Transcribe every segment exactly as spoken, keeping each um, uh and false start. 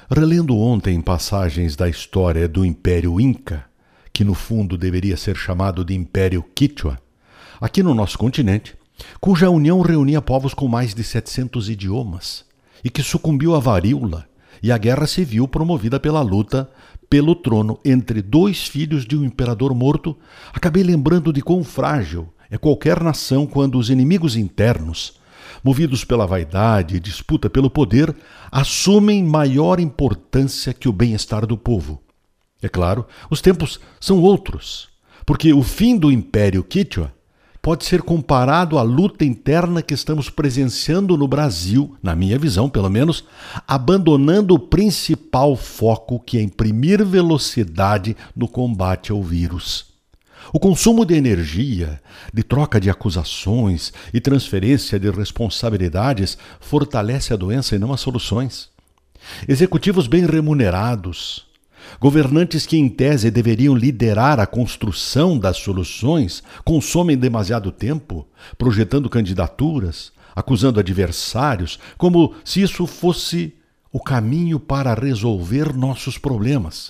Relendo ontem passagens da história do Império Inca, que no fundo deveria ser chamado de Império Quichua, aqui no nosso continente, cuja união reunia povos com mais de setecentos idiomas, e que sucumbiu à varíola e à guerra civil promovida pela luta pelo trono entre dois filhos de um imperador morto, acabei lembrando de quão frágil é qualquer nação quando os inimigos internos, movidos pela vaidade e disputa pelo poder, assumem maior importância que o bem-estar do povo. É claro, os tempos são outros, porque o fim do Império Quichua pode ser comparado à luta interna que estamos presenciando no Brasil, na minha visão pelo menos, abandonando o principal foco, que é imprimir velocidade no combate ao vírus. O consumo de energia, de troca de acusações e transferência de responsabilidades fortalece a doença e não as soluções. Executivos bem remunerados, governantes que em tese deveriam liderar a construção das soluções, consomem demasiado tempo, projetando candidaturas, acusando adversários, como se isso fosse o caminho para resolver nossos problemas.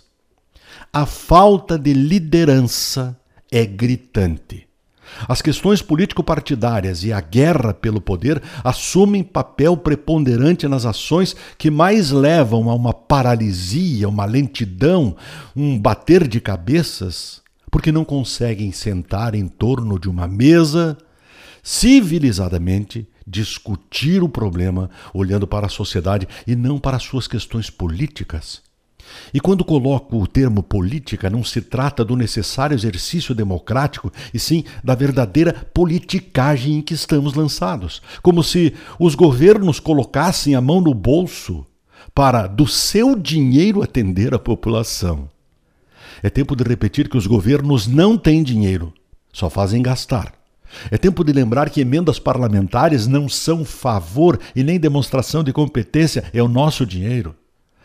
A falta de liderança é gritante. As questões político-partidárias e a guerra pelo poder assumem papel preponderante nas ações que mais levam a uma paralisia, uma lentidão, um bater de cabeças, porque não conseguem sentar em torno de uma mesa, civilizadamente, discutir o problema, olhando para a sociedade e não para as suas questões políticas. E quando coloco o termo política, não se trata do necessário exercício democrático, e sim da verdadeira politicagem em que estamos lançados. Como se os governos colocassem a mão no bolso para, do seu dinheiro, atender a população. É tempo de repetir que os governos não têm dinheiro, só fazem gastar. É tempo de lembrar que emendas parlamentares não são favor e nem demonstração de competência, é o nosso dinheiro.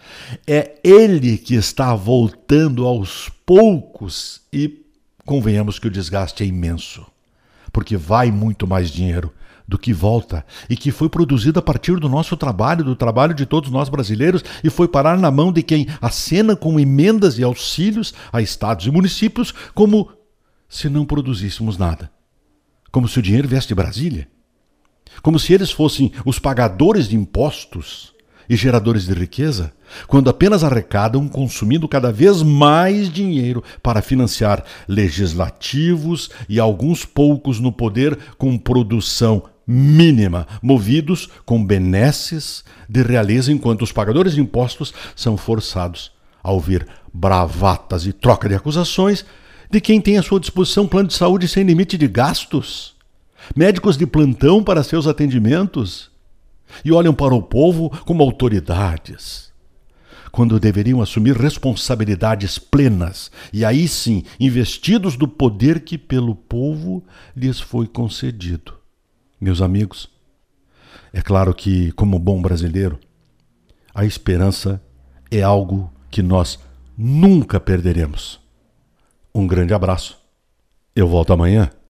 É ele que está voltando aos poucos e convenhamos que o desgaste é imenso, porque vai muito mais dinheiro do que volta e que foi produzido a partir do nosso trabalho, do trabalho de todos nós brasileiros e foi parar na mão de quem acena com emendas e auxílios a estados e municípios como se não produzíssemos nada, como se o dinheiro viesse de Brasília, como se eles fossem os pagadores de impostos e geradores de riqueza, quando apenas arrecadam, consumindo cada vez mais dinheiro para financiar legislativos e alguns poucos no poder com produção mínima, movidos com benesses de realeza, enquanto os pagadores de impostos são forçados a ouvir bravatas e troca de acusações de quem tem à sua disposição plano de saúde sem limite de gastos, médicos de plantão para seus atendimentos, e olham para o povo como autoridades, quando deveriam assumir responsabilidades plenas e aí sim investidos do poder que pelo povo lhes foi concedido. Meus amigos, é claro que, como bom brasileiro, a esperança é algo que nós nunca perderemos. Um grande abraço. Eu volto amanhã.